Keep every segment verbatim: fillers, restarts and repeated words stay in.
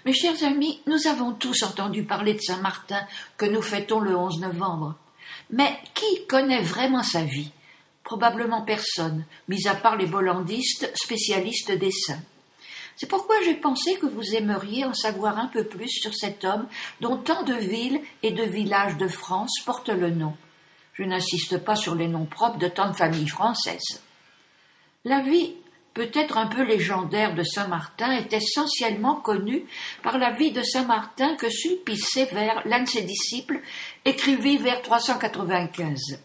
Mes chers amis, nous avons tous entendu parler de Saint-Martin que nous fêtons le onze novembre. Mais qui connaît vraiment sa vie? Probablement personne, mis à part les bollandistes spécialistes des saints. C'est pourquoi j'ai pensé que vous aimeriez en savoir un peu plus sur cet homme dont tant de villes et de villages de France portent le nom. Je n'insiste pas sur les noms propres de tant de familles françaises. La vie, peut-être un peu légendaire, de Saint-Martin est essentiellement connue par la vie de Saint-Martin que Sulpice Sévère, l'un de ses disciples, écrivit vers trois cent quatre-vingt-quinze.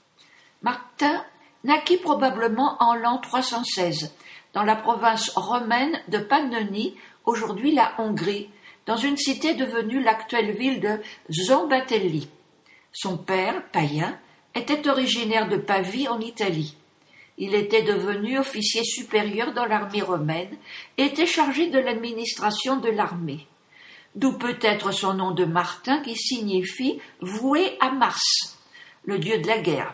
Martin naquit probablement en l'an trois cent seize, dans la province romaine de Pannonie, aujourd'hui la Hongrie, dans une cité devenue l'actuelle ville de Szombathely. Son père, païen, était originaire de Pavie en Italie. Il était devenu officier supérieur dans l'armée romaine et était chargé de l'administration de l'armée. D'où peut-être son nom de Martin qui signifie « voué à Mars », le dieu de la guerre.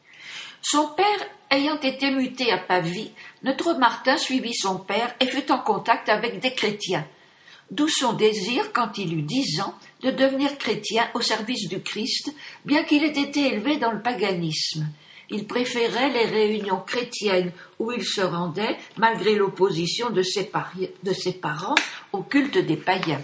Son père ayant été muté à Pavie, notre Martin suivit son père et fut en contact avec des chrétiens, d'où son désir, quand il eut dix ans, de devenir chrétien au service du Christ, bien qu'il ait été élevé dans le paganisme. Il préférait les réunions chrétiennes où il se rendait, malgré l'opposition de ses, pari- de ses parents au culte des païens.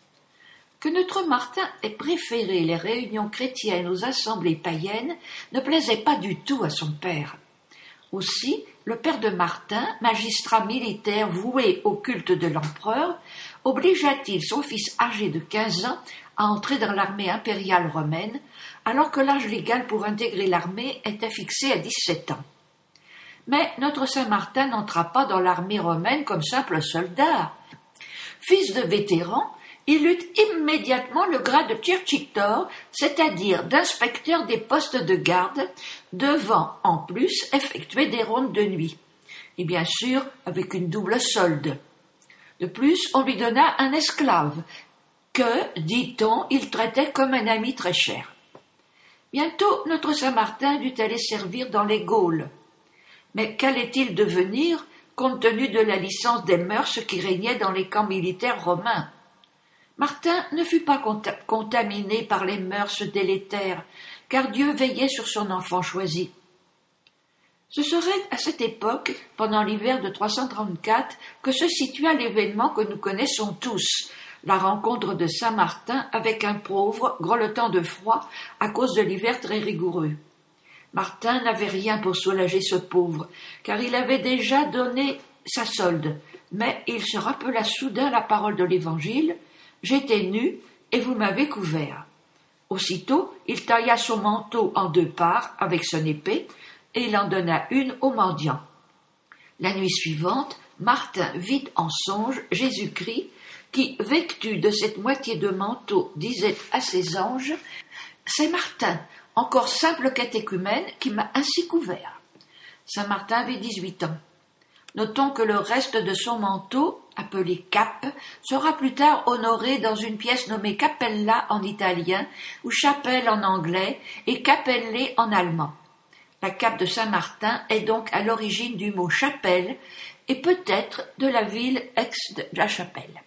Que notre Martin ait préféré les réunions chrétiennes aux assemblées païennes ne plaisait pas du tout à son père. Aussi, le père de Martin, magistrat militaire voué au culte de l'empereur, obligea-t-il son fils âgé de quinze ans à entrer dans l'armée impériale romaine, alors que l'âge légal pour intégrer l'armée était fixé à dix-sept ans. Mais notre Saint-Martin n'entra pas dans l'armée romaine comme simple soldat. Fils de vétéran, il eut immédiatement le grade de Circitor, c'est-à-dire d'inspecteur des postes de garde, devant, en plus, effectuer des rondes de nuit. Et bien sûr, avec une double solde. De plus, on lui donna un esclave, que, dit-on, il traitait comme un ami très cher. Bientôt, notre Saint-Martin dut aller servir dans les Gaules. Mais qu'allait-il devenir, compte tenu de la licence des mœurs qui régnait dans les camps militaires romains? Martin ne fut pas conta- contaminé par les mœurs délétères, car Dieu veillait sur son enfant choisi. Ce serait à cette époque, pendant l'hiver de trois cent trente-quatre, que se situa l'événement que nous connaissons tous, la rencontre de Saint-Martin avec un pauvre grelottant de froid à cause de l'hiver très rigoureux. Martin n'avait rien pour soulager ce pauvre, car il avait déjà donné sa solde, mais il se rappela soudain la parole de l'Évangile: « J'étais nu, et vous m'avez couvert. » Aussitôt, il tailla son manteau en deux parts avec son épée, et il en donna une au mendiant. La nuit suivante, Martin vit en songe Jésus-Christ, qui, vêtu de cette moitié de manteau, disait à ses anges: « C'est Martin, encore simple catéchumène, qui m'a ainsi couvert. » Saint Martin avait dix-huit ans. Notons que le reste de son manteau, appelé cape, sera plus tard honoré dans une pièce nommée cappella en italien, ou chapelle en anglais, et cappelle en allemand. La cape de Saint-Martin est donc à l'origine du mot chapelle, et peut-être de la ville ex-la Chapelle.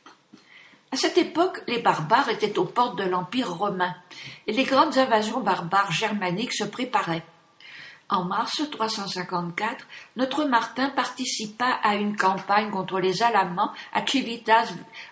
À cette époque, les barbares étaient aux portes de l'Empire romain, et les grandes invasions barbares germaniques se préparaient. En mars trois cent cinquante-quatre, notre Martin participa à une campagne contre les Alamans à Civitas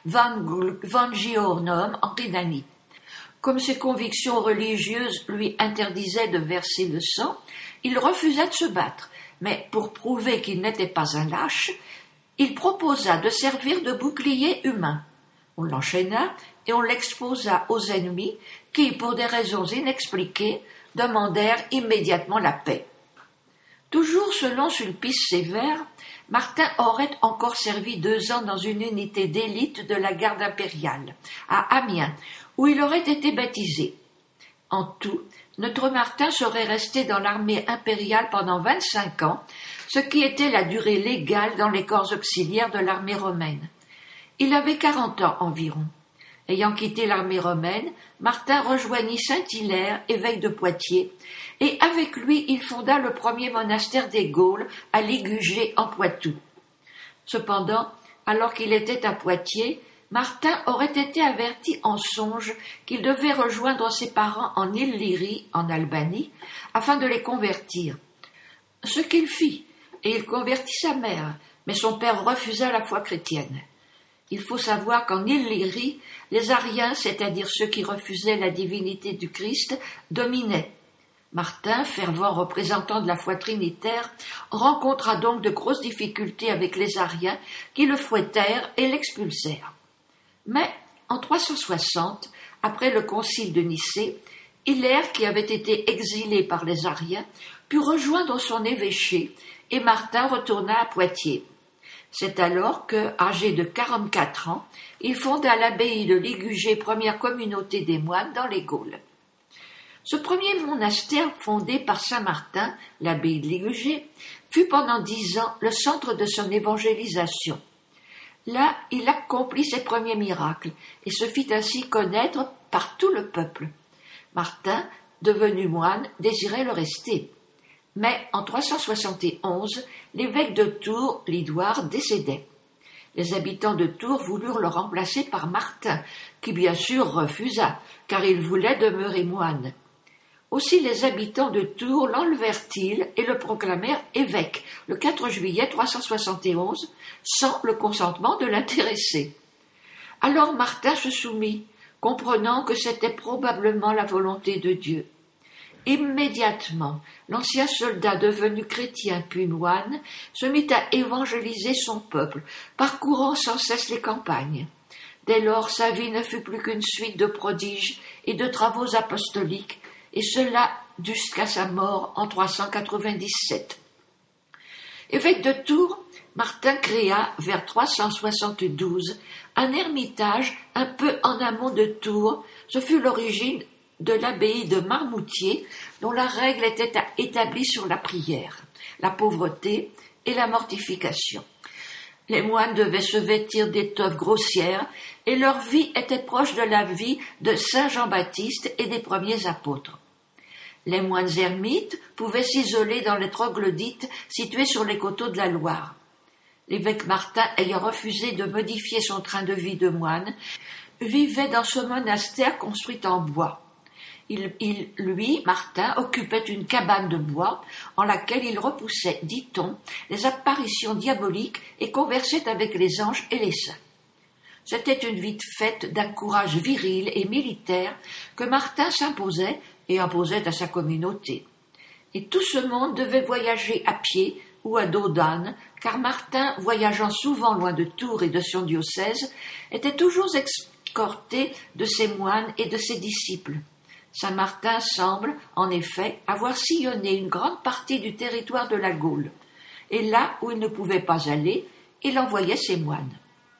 Vangiorum en Rhénanie. Comme ses convictions religieuses lui interdisaient de verser le sang, il refusa de se battre, mais pour prouver qu'il n'était pas un lâche, il proposa de servir de bouclier humain. On l'enchaîna et on l'exposa aux ennemis qui, pour des raisons inexpliquées, demandèrent immédiatement la paix. Toujours selon Sulpice Sévère, Martin aurait encore servi deux ans dans une unité d'élite de la garde impériale, à Amiens, où il aurait été baptisé. En tout, notre Martin serait resté dans l'armée impériale pendant vingt-cinq ans, ce qui était la durée légale dans les corps auxiliaires de l'armée romaine. Il avait quarante ans environ. Ayant quitté l'armée romaine, Martin rejoignit Saint-Hilaire, évêque de Poitiers, et avec lui il fonda le premier monastère des Gaules à Ligugé en Poitou. Cependant, alors qu'il était à Poitiers, Martin aurait été averti en songe qu'il devait rejoindre ses parents en île Lyrie, en Albanie, afin de les convertir. Ce qu'il fit, et il convertit sa mère, mais son père refusa la foi chrétienne. Il faut savoir qu'en île Lyrie, les Ariens, c'est-à-dire ceux qui refusaient la divinité du Christ, dominaient. Martin, fervent représentant de la foi trinitaire, rencontra donc de grosses difficultés avec les Ariens qui le fouettèrent et l'expulsèrent. Mais, en trois cent soixante, après le concile de Nicée, Hilaire, qui avait été exilé par les Ariens, put rejoindre son évêché et Martin retourna à Poitiers. C'est alors que, âgé de quarante-quatre ans, il fonda l'abbaye de Ligugé, première communauté des moines dans les Gaules. Ce premier monastère fondé par saint Martin, l'abbaye de Ligugé, fut pendant dix ans le centre de son évangélisation. Là, il accomplit ses premiers miracles et se fit ainsi connaître par tout le peuple. Martin, devenu moine, désirait le rester. Mais en trois cent soixante et onze, l'évêque de Tours, Lidoire, décédait. Les habitants de Tours voulurent le remplacer par Martin, qui bien sûr refusa, car il voulait demeurer moine. Aussi les habitants de Tours l'enlevèrent-ils et le proclamèrent évêque le quatre juillet trois cent soixante et onze, sans le consentement de l'intéressé. Alors Martin se soumit, comprenant que c'était probablement la volonté de Dieu. Immédiatement, l'ancien soldat devenu chrétien puis moine se mit à évangéliser son peuple, parcourant sans cesse les campagnes. Dès lors, sa vie ne fut plus qu'une suite de prodiges et de travaux apostoliques, et cela jusqu'à sa mort en trois cent quatre-vingt-dix-sept. Évêque de Tours, Martin créa, vers trois cent soixante-douze, un ermitage un peu en amont de Tours. Ce fut l'origine de l'abbaye de Marmoutier, dont la règle était établie sur la prière, la pauvreté et la mortification. Les moines devaient se vêtir d'étoffes grossières et leur vie était proche de la vie de saint Jean-Baptiste et des premiers apôtres. Les moines ermites pouvaient s'isoler dans les troglodytes situés sur les coteaux de la Loire. L'évêque Martin, ayant refusé de modifier son train de vie de moine, vivait dans ce monastère construit en bois. Il, il, lui, Martin, occupait une cabane de bois en laquelle il repoussait, dit-on, les apparitions diaboliques et conversait avec les anges et les saints. C'était une vie faite d'un courage viril et militaire que Martin s'imposait et imposait à sa communauté. Et tout ce monde devait voyager à pied ou à dos d'âne, car Martin, voyageant souvent loin de Tours et de son diocèse, était toujours escorté de ses moines et de ses disciples. Saint Martin semble, en effet, avoir sillonné une grande partie du territoire de la Gaule, et là où il ne pouvait pas aller, il envoyait ses moines.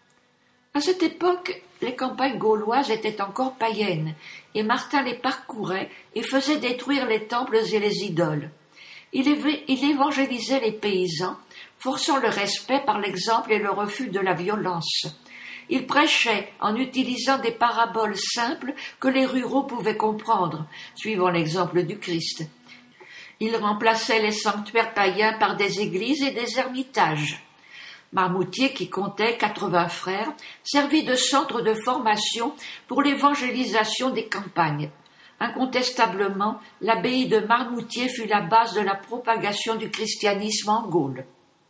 À cette époque, les campagnes gauloises étaient encore païennes, et Martin les parcourait et faisait détruire les temples et les idoles. Il, év- il évangélisait les paysans, forçant le respect par l'exemple et le refus de la violence. Il prêchait en utilisant des paraboles simples que les ruraux pouvaient comprendre, suivant l'exemple du Christ. Il remplaçait les sanctuaires païens par des églises et des ermitages. Marmoutier, qui comptait quatre-vingts frères, servit de centre de formation pour l'évangélisation des campagnes. Incontestablement, l'abbaye de Marmoutier fut la base de la propagation du christianisme en Gaule.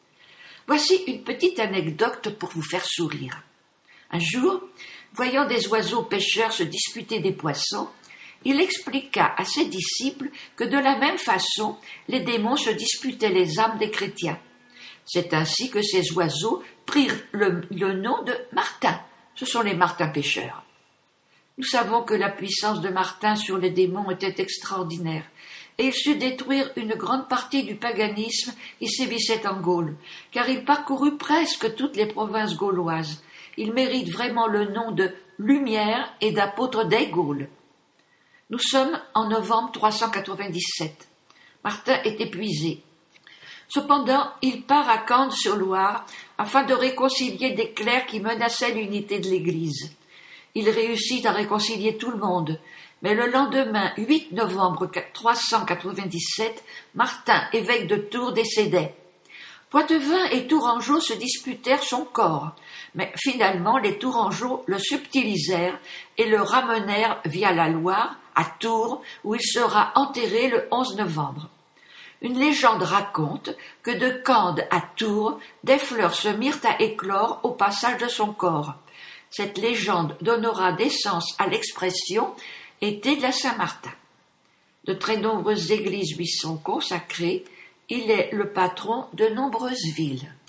Voici une petite anecdote pour vous faire sourire. Un jour, voyant des oiseaux pêcheurs se disputer des poissons, il expliqua à ses disciples que de la même façon, les démons se disputaient les âmes des chrétiens. C'est ainsi que ces oiseaux prirent le, le nom de Martin. Ce sont les Martins pêcheurs. Nous savons que la puissance de Martin sur les démons était extraordinaire, et il sut détruire une grande partie du paganisme qui sévissait en Gaule, car il parcourut presque toutes les provinces gauloises. Il mérite vraiment le nom de lumière et d'apôtre des Gaules. Nous sommes en novembre trois cent quatre-vingt-dix-sept. Martin est épuisé. Cependant, il part à Cande-sur-Loire afin de réconcilier des clercs qui menaçaient l'unité de l'Église. Il réussit à réconcilier tout le monde, mais le lendemain, huit novembre trois cent quatre-vingt-dix-sept, Martin, évêque de Tours, décédait. Poitevin et Tourangeau se disputèrent son corps, Mais finalement, les Tourangeaux le subtilisèrent et le ramenèrent via la Loire à Tours, où il sera enterré le onze novembre. Une légende raconte que de Cande à Tours, des fleurs se mirent à éclore au passage de son corps. Cette légende donnera naissance à l'expression « été de la Saint-Martin ». De très nombreuses églises lui sont consacrées. Il est le patron de nombreuses villes.